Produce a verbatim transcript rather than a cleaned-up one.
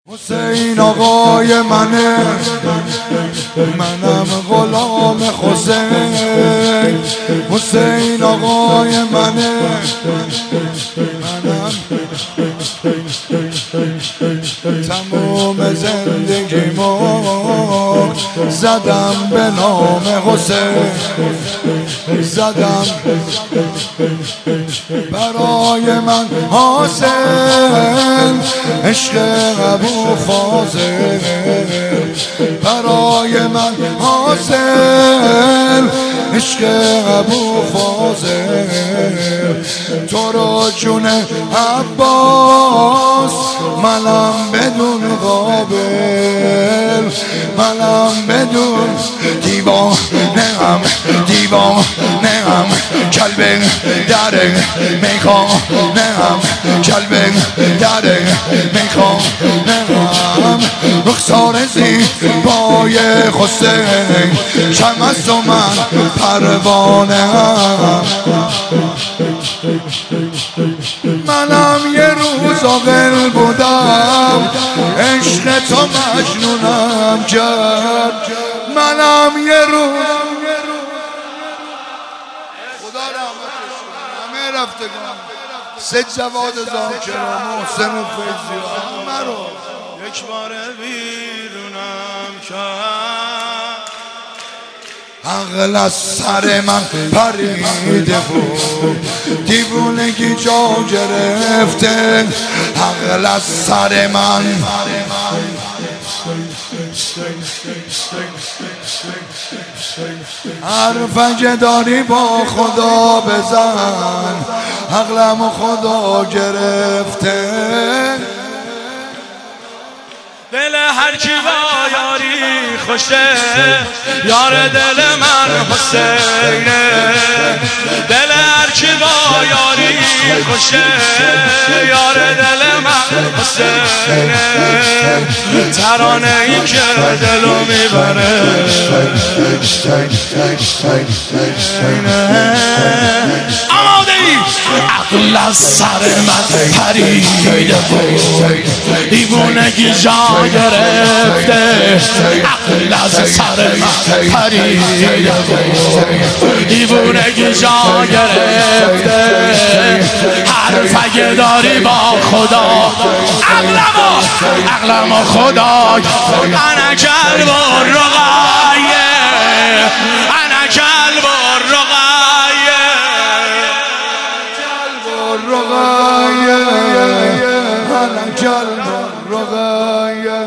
حسین آقای منه، منم غلام حسین. حسین آقای منه، منم تمام زندگیمو زدم به نام حسین. زدم برای من حاصل عشق ابو فاضل، برای من حاصل عشق ابو فاضل. تو رو جون عباس منم بدون قابل، منم بدون دیوانه‌ام دیوانه‌ام کلب در میخانه‌ام کلب در میخانه‌ام. رخسار زیبای حسین شمس و من پروانه‌ام. منم یه روز عاقل بودم عشق تو مجنونم کرد. منم یه روز خدا رحمتش کنه همه رفتگان سید جواد ذاکر محسن و فیضی همه رو یک بار بیرونم کرد. عقل از سر من پریده بود، دیوونگی جا گرفته. عقل از سر من حرفک داری با خدا بزن، عقلم خدا گرفته. دل هر کی با یاری خوشه، یار دل من حسینه. دل هر کی با یاری خوشه، یار دل من حسینه. ترانه ای که دلو میبره آماده ای. عقل از سر من پریده بود، دیوونگی جا گرفته. عقل از سر من پریده بود، دیوونگی جا گرفته. حرف اگه داری با خدا، عقلمو عقلمو خدا. انا کلب الرقیه، انا کلب الرقیه، کلب الرقیه، انا کلب الرقیه.